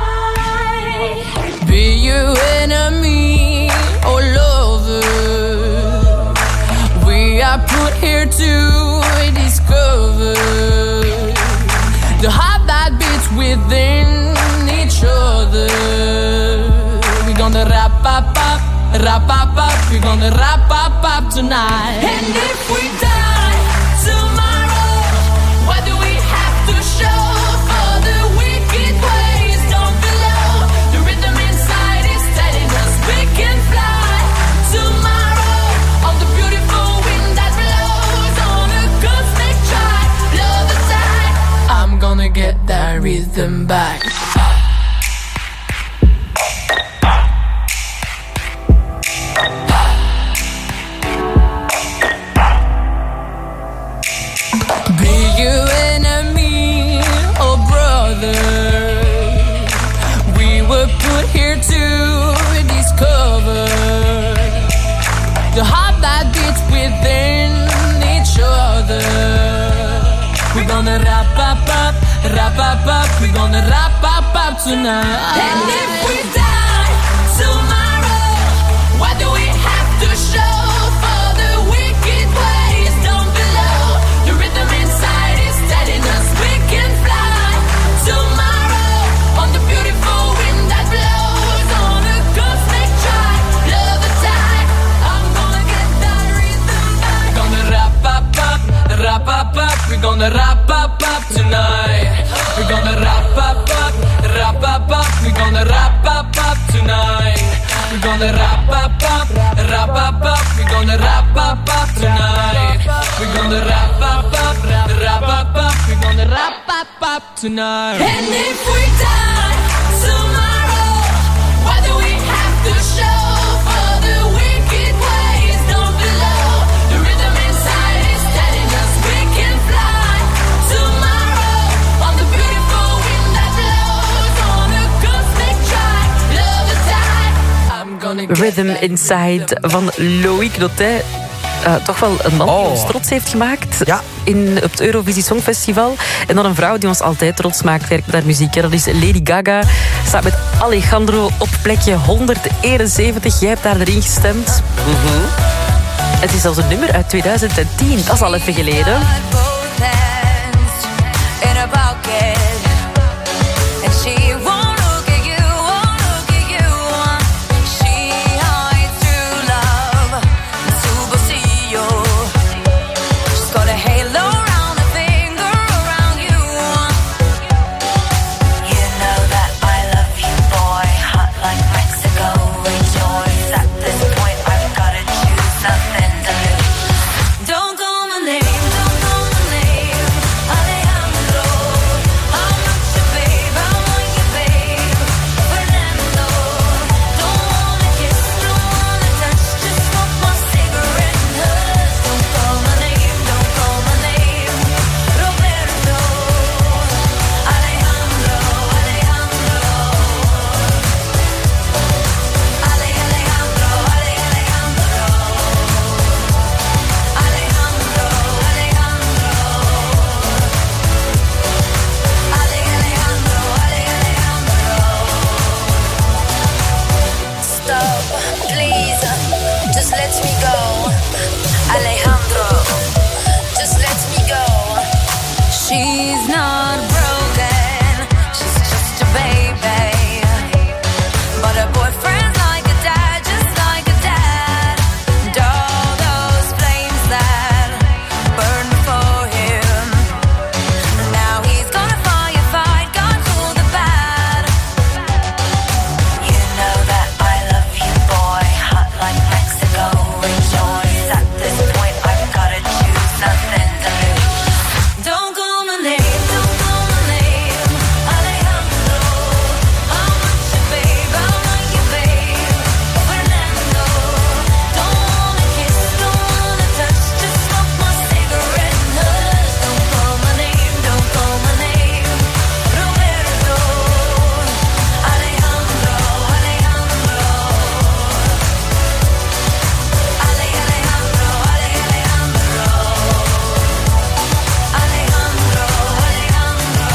Be you enemy or lover, we are put here to discover the heart that beats within each other. We're gonna wrap up up, wrap up up. We're gonna wrap up up tonight. And if we die tomorrow, what do we have to show for the wicked ways down below? The rhythm inside is telling us we can fly tomorrow on the beautiful wind that blows on a cosmic drive. Love the tide. I'm gonna get that rhythm back. The heart that beats within each other. We're gonna wrap up up, wrap up up. We're gonna wrap up up tonight. And if we die tomorrow, what do we have to show for the wicked ways down below? The rhythm inside is telling us we can fly tomorrow on the beautiful wind that blows on a cosmic drive. Love the tide. I'm gonna get that rhythm back. We're gonna wrap up up, wrap up up. We're gonna wrap up up tonight. We're gonna wrap up up, wrap up up. We're gonna wrap up up tonight. We're gonna wrap up up, wrap up up. We're gonna wrap up up tonight. We're gonna wrap up up, wrap up up. We're gonna wrap up up tonight. And if we die tomorrow, what do we have to show for the wicked ways down below? The rhythm inside is telling us we can fly tomorrow on the beautiful wind that blows on a cosmic drive. Love the tide. I'm gonna get Rhythm Inside van Loïc Dotet. Uh, toch wel een man die Oh. ons trots heeft gemaakt Ja. in, op het Eurovisie Songfestival. En dan een vrouw die ons altijd trots maakt werkt met haar muziek. Ja, dat is Lady Gaga. Staat met Alejandro op plekje honderdeenenzeventig. Jij hebt daar erin gestemd. Mhm. Het is zelfs een nummer uit twintig tien. Dat is al even geleden. In a pocket, and she won't look at you, won't look at you. She hides true love, superstition. She's got a halo around her finger, let me go. Alejandro, just let me go. She's not broken, she's just a baby. But her boyfriend's like a dad, just like a dad. And all those flames that burned before him, now he's gonna firefight, gonna cool the bad. You know that I love you, boy, hot like Mexico. Rejoice at this point, I've gotta choose, nothing to lose. Don't call my name, don't call my name, Alejandro. I'm not your babe, I'm not your babe, Fernando. Don't wanna kiss, don't wanna touch, just smoke my cigarette and hush. Don't call my name, don't call my name, Roberto. Alejandro, Alejandro. Ale, Alejandro, Ale, Alejandro. Alejandro, Alejandro.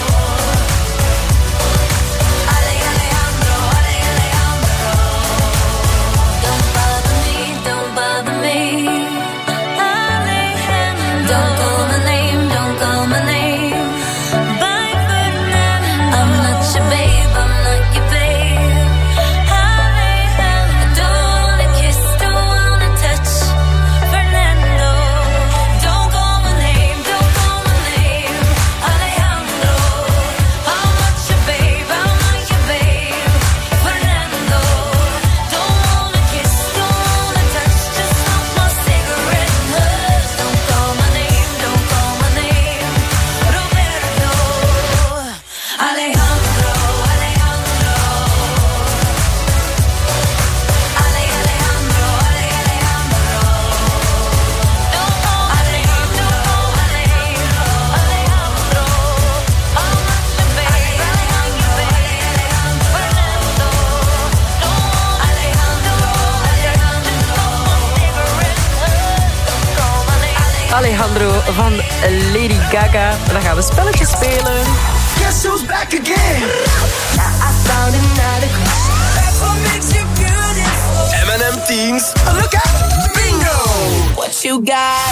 Ale, Alejandro, Ale, Alejandro. Don't bother me, don't bother me. Alejandro. Don't call my name, don't call my name. Bye, Fernando. I'm not your babe, I'm not your babe. Alejandro. Don't wanna kiss, don't wanna touch. Fernando. Don't call my name, don't call my name. Alejandro. I'm not your babe, I'm not your babe. Fernando. Don't wanna kiss, don't wanna touch, just smoke my cigarette and hush. Don't call my name, don't call my name. Roberto. Alejandro, Alejandro. Ale, Alejandro, Ale, Alejandro. Don't call my name, don't call my name. Alejandro. I'm not your babe, I'm not your babe. Fernando. Don't Alejandro, Alejandro. Don't call my name. Alejandro van Lady Gaga. En dan gaan we spelletjes spelen. Guess who's back again? I found another question. That's what makes you beautiful. M en M Teens. Look out! Bingo! What you got?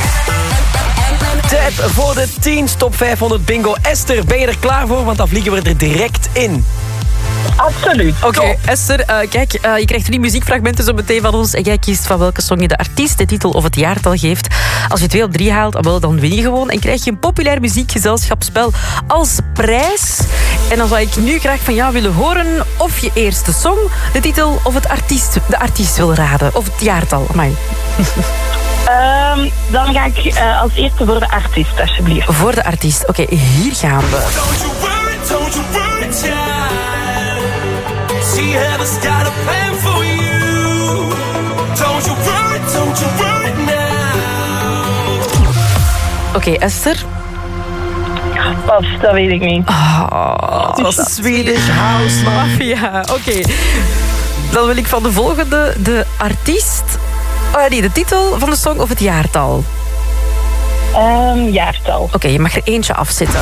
Tijd voor de Teens Top vijfhonderd Bingo. Esther, ben je er klaar voor? Want dan vliegen we er direct in. Absoluut. Oké, Esther, uh, kijk, uh, je krijgt drie muziekfragmenten zo meteen van ons en jij kiest van welke song je de artiest, de titel of het jaartal geeft. Als je twee op drie haalt, wel, dan win je gewoon en krijg je een populair muziekgezelschapsspel als prijs. En dan zou ik nu graag van jou willen horen of je eerst de song, de titel of het artiest, de artiest wil raden. Of het jaartal. Amai. Um, dan ga ik uh, als eerste voor de artiest, alsjeblieft. Voor de artiest. Oké, okay, hier gaan we. Don't you worry, don't you worry, child. She has got a plan for you. Don't you worry, don't you worry now. Oké, okay, Esther. Pas, dat weet ik niet. Oh, het was Swedish House Mafia. Oké. Okay. Dan wil ik van de volgende de artiest. Oh nee, de titel van de song of het jaartal? Um, jaartal. Oké, okay, je mag er eentje afzetten.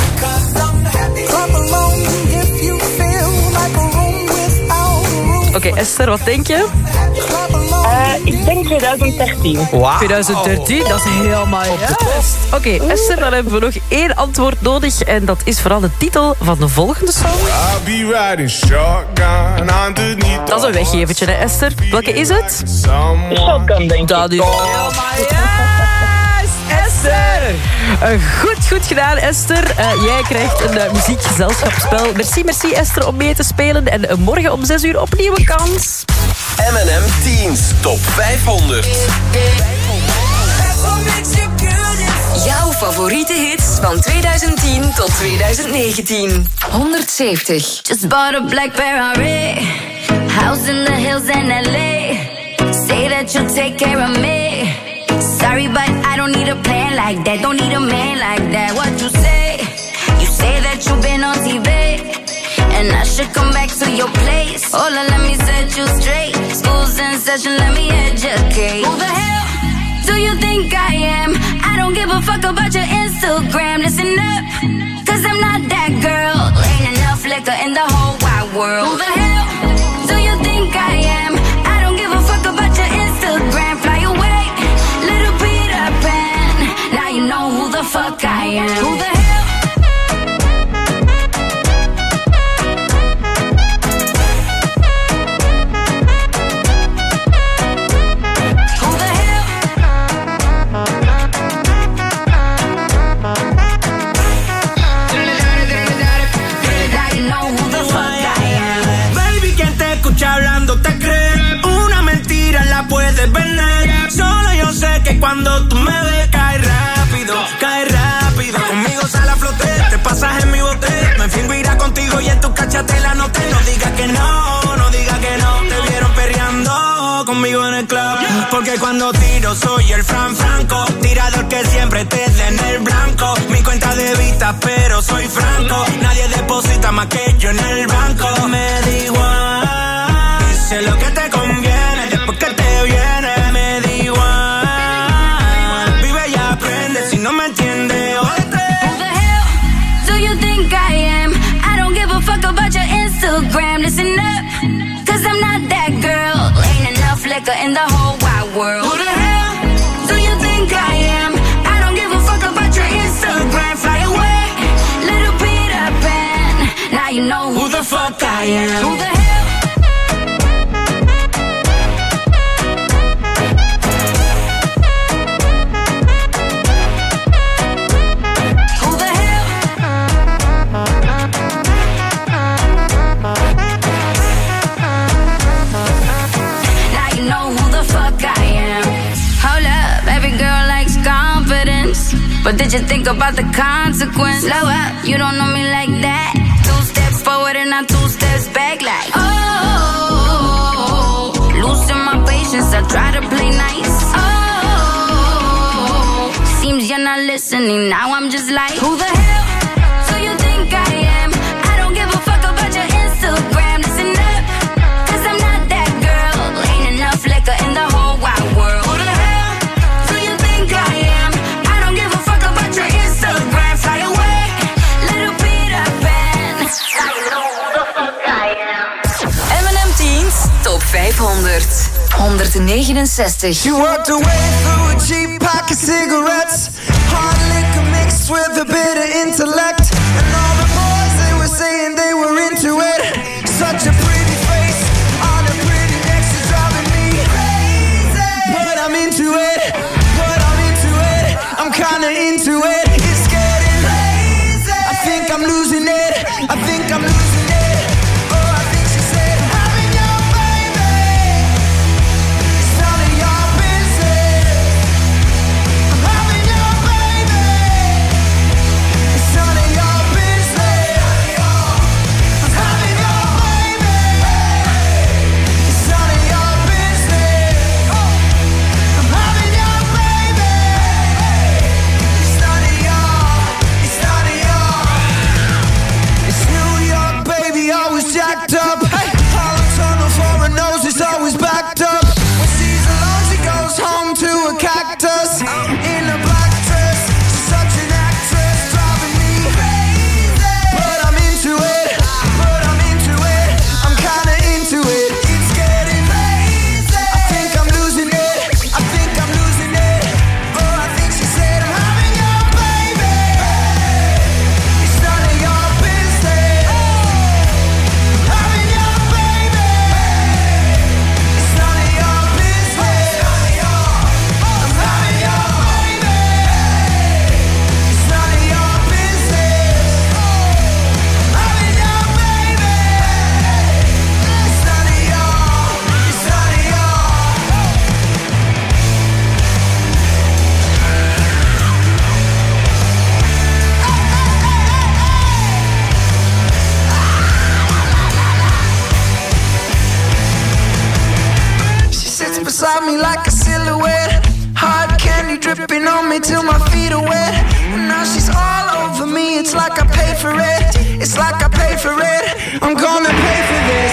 Oké, okay, Esther, wat denk je? Uh, ik denk twintig dertien. Wow. twintig dertien, dat is helemaal juist. Oké, okay, Esther, dan hebben we nog één antwoord nodig. En dat is vooral de titel van de volgende song. Dat is een weggevertje, hè, Esther? Welke is het? Shotgun, denk ik. Dat is helemaal juist, Esther! Uh, goed, goed gedaan, Esther. Uh, jij krijgt een uh, muziekgezelschapsspel. Merci, merci, Esther, om mee te spelen. En uh, morgen om zes uur opnieuw een kans. M en M Teens Top vijfhonderd. Jouw favoriete hits van twintig tien tot twintig negentien. honderdzeventig. Just bought a black Ferrari. House in the hills in L A. Say that you'll take care of me. Sorry, but I don't need a plan like that. Don't need a man like that. What you say? You say that you've been on T V. And I should come back to your place. Hola, let me set you straight. School's in session, let me educate. Who the hell do you think I am? I don't give a fuck about your Instagram. Listen up, cause I'm not that girl. Ain't enough liquor in the whole wide world. Who the hell do you think I am? I don't give a fuck about your Instagram. Échatela, no te no digas que no, no digas que no. Te vieron perreando conmigo en el club. Porque cuando tiro soy el Fran Franco, tirador que siempre te dé en el blanco. Mi cuenta de vista, pero soy franco. Nadie deposita más que yo en el banco. Me da igual, dice lo que te conviene, después que te viene. Me da igual, vive y aprende, si no me entiendes. Who the hell do you think I am? I don't give a fuck about your Instagram. Listen up, cause I'm not that girl. Ain't enough liquor in the whole wide world. Who the hell do you think I am? I don't give a fuck about your Instagram. Fly away, little Peter Pan. Now you know who, who the fuck I am. Who the hell? But did you think about the consequence? Slow up, you don't know me like that. Two steps forward and not two steps back like oh, losing my patience, I try to play nice. Oh, seems you're not listening, now I'm just like who the hell do you think I am? I don't give a fuck about your Instagram. Listen up, cause I'm not that girl. Ain't enough liquor in the whole wide world. Who the hell do you think I am? Fly away, little Peter Pan. M en M Teens Top vijfhonderd. honderdnegenenzestig. She walked away through a cheap pack of cigarettes. Hard liquor mixed with a bit of intellect. And all the boys, they were saying they were into it. Such a pretty face on a pretty neck, she's driving me crazy. But I'm into it, but I'm into it. I'm kinda into it. I think I'm losing it, I think I'm losing it. Oh, I think she said I'm having your baby. It's none of your business. I'm having your baby. It's none of your business. I'm having your baby. It's none of your business. I'm having your baby. It's none of your, it's none of your. Always jacked up. Hey, Hollow tunnel for her nose is always backed up. When she's alone, she goes home to a cactus in a black dress. She's such an actress, driving me crazy. But I'm into it, but I'm into it. I'm kinda into it. It's getting crazy. I think I'm losing it. I think I'm losing it. Oh, I think she said I'm having your baby. It's none of your business. Beside me like a silhouette, hard candy dripping on me till my feet are wet. And now she's all over me, it's like I pay for it. It's like I pay for it, I'm gonna pay for this.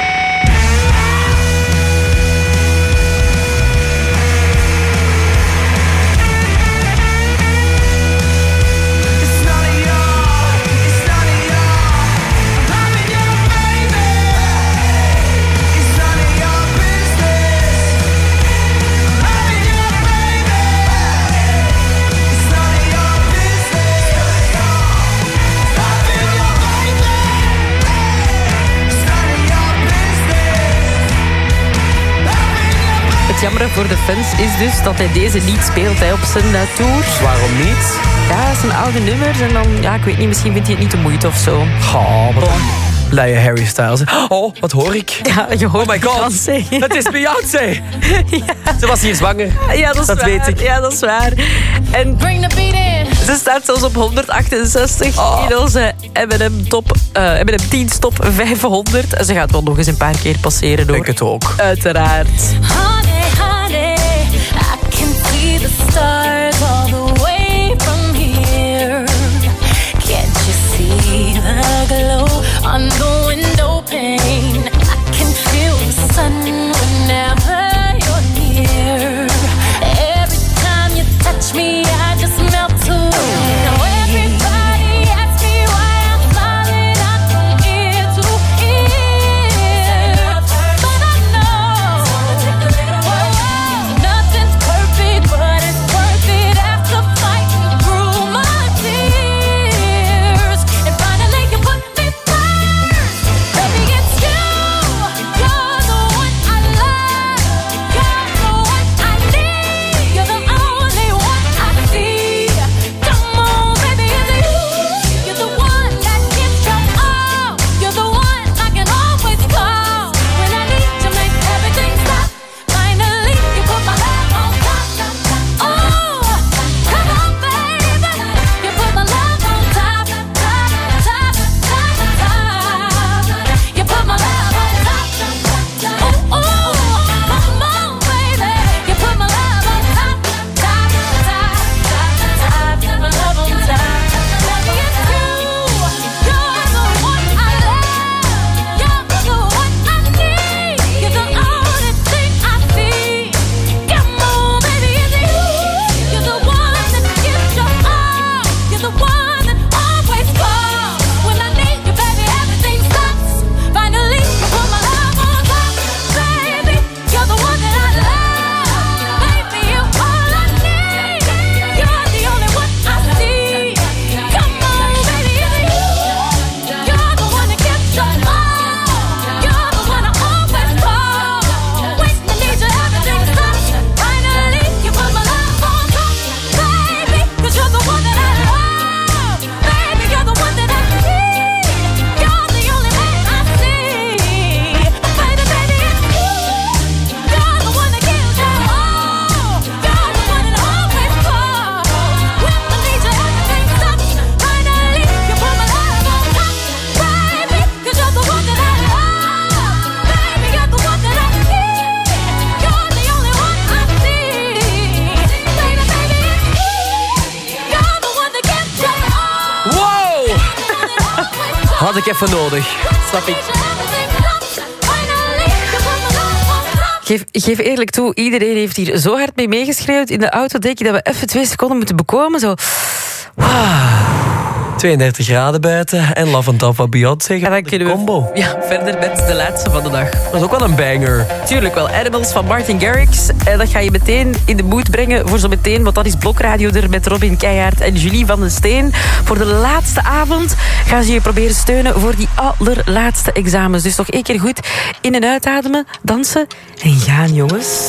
Het jammer voor de fans is dus dat hij deze niet speelt hè, op zijn uh, tour. Waarom niet? Ja, zijn oude nummers en dan, ja, ik weet niet, misschien vindt hij het niet de moeite of zo. Goh, wat bon. Leia Harry Styles. Oh, wat hoor ik? Ja, je hoort oh my god, Beyoncé. het is Beyoncé. Ja. Ze was hier zwanger. Ja, dat is dat waar. weet ik. Ja, dat is waar. En Bring the beat in. ze staat zelfs op honderdachtenzestig Oh. in onze M en M top, uh, M en M tien top vijfhonderd. En ze gaat wel nog eens een paar keer passeren, hoor. Denk het ook. Uiteraard. Honey, honey, I can see the stars all the way from here. Can't you see the glow on the window pane? I can feel the sun whenever you're near. Every time you touch me, I just melt away. Now everybody asks me why I'm smiling out from ear to ear, but I know nothing's perfect, but it's worth it after fighting through my tears. And finally you put me first, baby, it's you. You're the one I love. You're the one I need. You're the only one I see. Come on, baby, it's you. You're the one that gives your all. You're the one I can always call when I need to make everything stop. Finally, you put my love on top. Oh, come on, baby. You put my love on top, top, top, top, top. You put my love on top. Oh, oh, come on, baby. You put my love on top, top, top, top, top. Put my love on top. Baby, it's you. You're the one I love. You're the one I need. You're the only thing I see. Come on, baby, it's you. You're the one that gives your all. You're the one that always calls when I need you, baby. Everything stops. Finally, you put my love on top, baby. You're the one that I love, baby. You're all I need. You're the only one I see. Come on, baby, it's you. You're the one that gives your all. You're the one I always call. When I need you, everything stops. Finally, you put my love on top, baby. 'Cause you're the one that I love, baby. You're the one that I need. You're the only man I see. Baby, baby, it's you. You're the one that gives your all. You're the one that always call. When I need you, everything stops. Finally, you put my love on top, baby. 'Cause you're the one that I love, baby. You're the one that I need. You're the only one I see. Baby, baby, it's you. You're the one that gives your all. Wow! Had ik even nodig. Snap ik. Geef, geef eerlijk toe, iedereen heeft hier zo hard mee meegeschreeuwd. In de auto denk je dat we even twee seconden moeten bekomen. Zo. tweeëndertig graden buiten en Love on Top van Beyoncé. En dan kunnen we combo. ja, verder met de laatste van de dag. Dat is ook wel een banger. Tuurlijk wel. Animals van Martin Garrix. En dat ga je meteen in de mood brengen voor zo meteen. Want dat is Blokradio er met Robin Keijaard en Julie van den Steen. Voor de laatste avond gaan ze je proberen steunen voor die allerlaatste examens. Dus nog één keer goed in- en uitademen, dansen en gaan, jongens.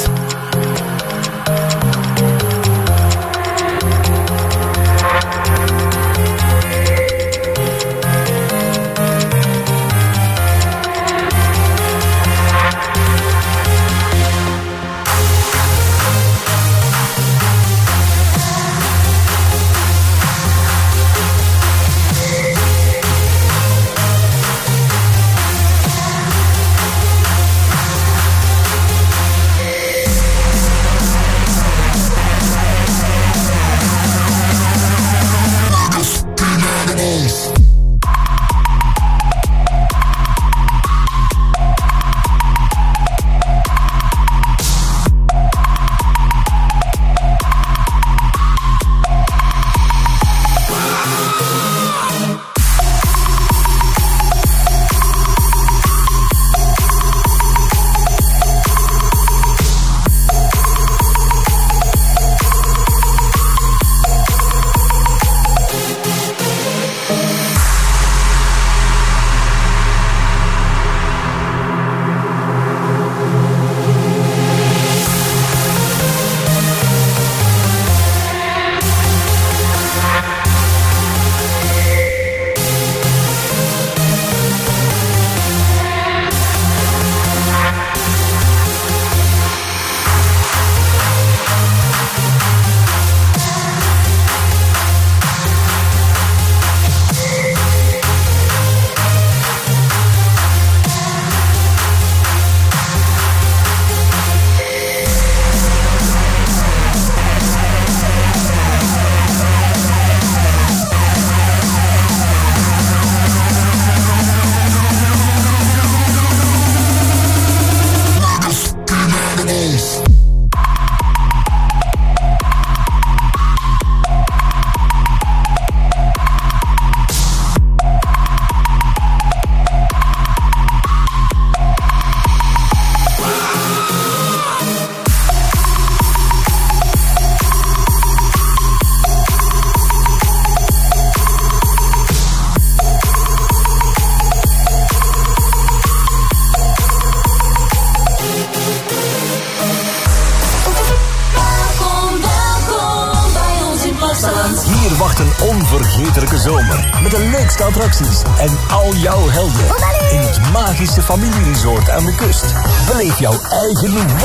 onvergetelijke zomer. Met de leukste attracties en al jouw helden. In het magische familieresort aan de kust. Beleef jouw eigen